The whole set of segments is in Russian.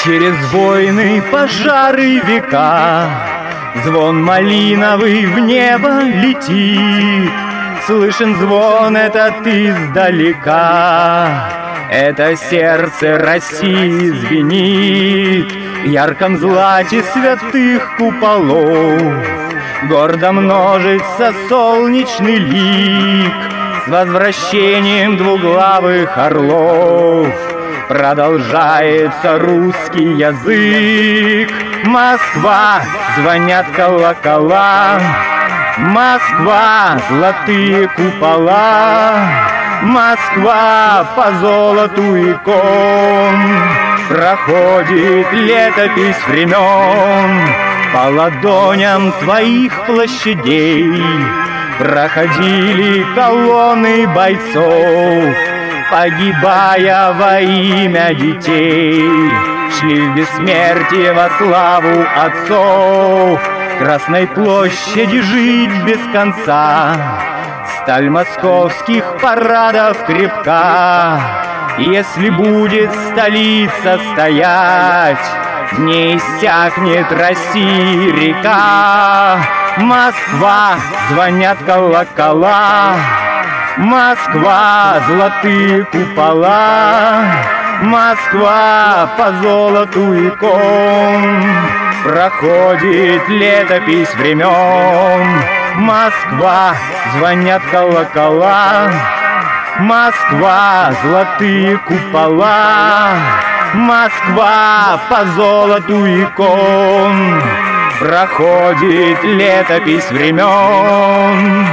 Через войны, пожары, века звон малиновый в небо летит. Слышен звон этот издалека, это сердце России звенит. В ярком злате святых куполов гордо множится солнечный лик. С возвращением двуглавых орлов продолжается русский язык. Москва, звонят колокола, Москва, золотые купола, Москва, по золоту икон проходит летопись времен. По ладоням твоих площадей проходили колонны бойцов, погибая во имя детей, шли в бессмертие во славу отцов. Красной площади жить без конца, сталь московских парадов крепка. Если будет столица стоять, не иссякнет России река. Москва, звонят колокола, Москва, золотые купола, Москва, по золоту икон проходит летопись времен. Москва, звонят колокола, Москва, золотые купола, Москва, по золоту икон проходит летопись времен.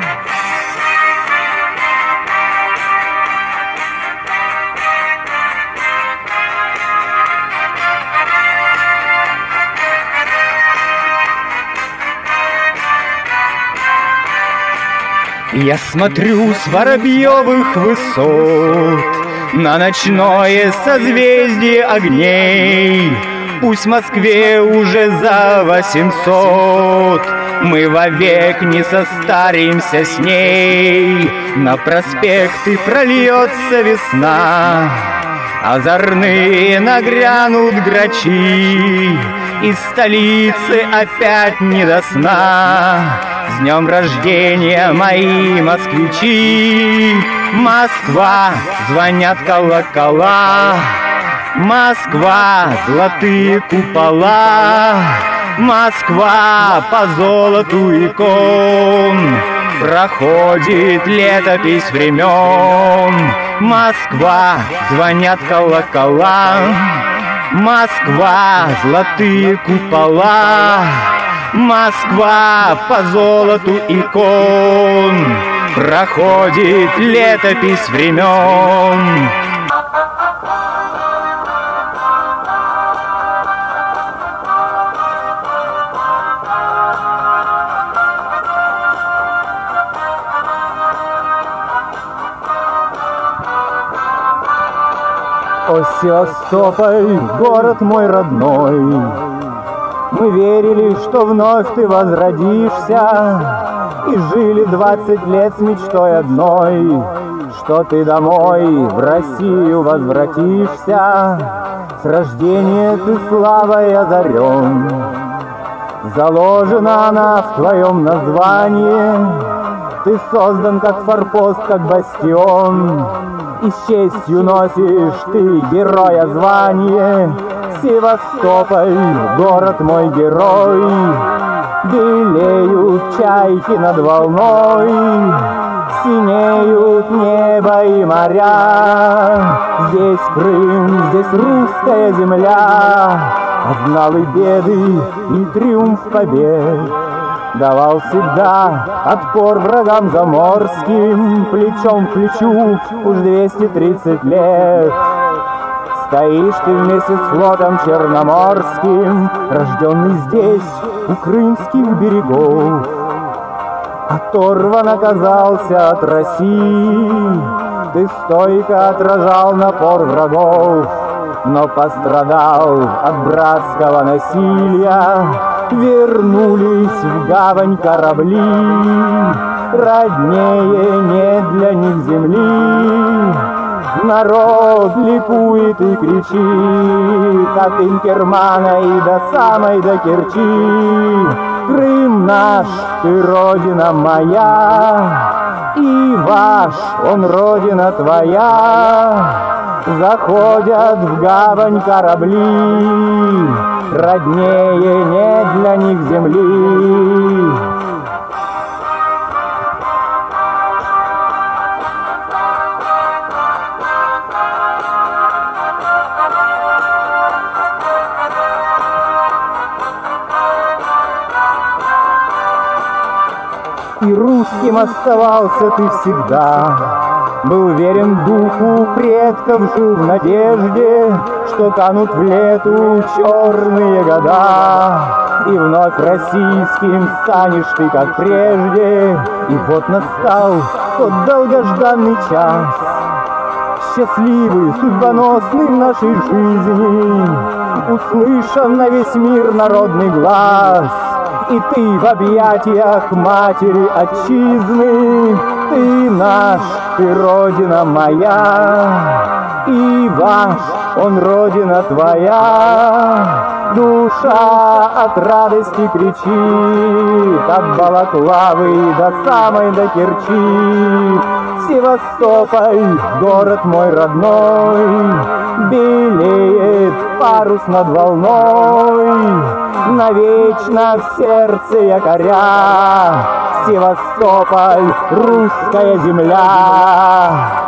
Я смотрю с воробьевых высот на ночное созвездие огней. Пусть в Москве уже за 800, мы вовек не состаримся с ней. На проспекты прольется весна, озорные нагрянут грачи, из столицы опять не до сна. С днем рождения, мои москвичи! Москва, звонят колокола, Москва, золотые купола, Москва, по золоту икон проходит летопись времен. Москва, звонят колокола, Москва, золотые купола, Москва, по золоту икон проходит летопись времен. О, Севастополь, город мой родной, мы верили, что вновь ты возродишься, и жили 20 лет с мечтой одной, что ты домой в Россию возвратишься. С рождения ты славой озарен, заложена она в твоем названии. Ты создан как форпост, как бастион, и с честью носишь ты героя звание. Севастополь, город мой герой, белеют чайки над волной, синеют небо и моря. Здесь Крым, здесь русская земля, знал и беды, и триумф побед. Давал всегда отпор врагам заморским, плечом к плечу уж 230 лет. Стоишь ты вместе с флотом черноморским, рожденный здесь, у крымских берегов. Оторван оказался от России, ты стойко отражал напор врагов, но пострадал от братского насилия. Вернулись в гавань корабли, роднее нет для них земли. народ ликует и кричит от Инкермана и до самой до Керчи. Крым наш, ты родина моя, и ваш, он родина твоя. Заходят в гавань корабли, роднее нет для них земли. И русским оставался ты всегда, был верен духу предков, жил в надежде, что канут в лету черные года. И вновь российским станешь ты, как прежде, и вот настал тот долгожданный час, счастливый, судьбоносный в нашей жизни. Услышан на весь мир народный глас, и ты в объятиях матери отчизны. Ты наш, ты родина моя, и ваш, он родина твоя. Душа от радости кричит, от Балаклавы до самой до Керчи. Севастополь, город мой родной, белеет парус над волной. Навечно в сердце якоря Севастополь, русская земля.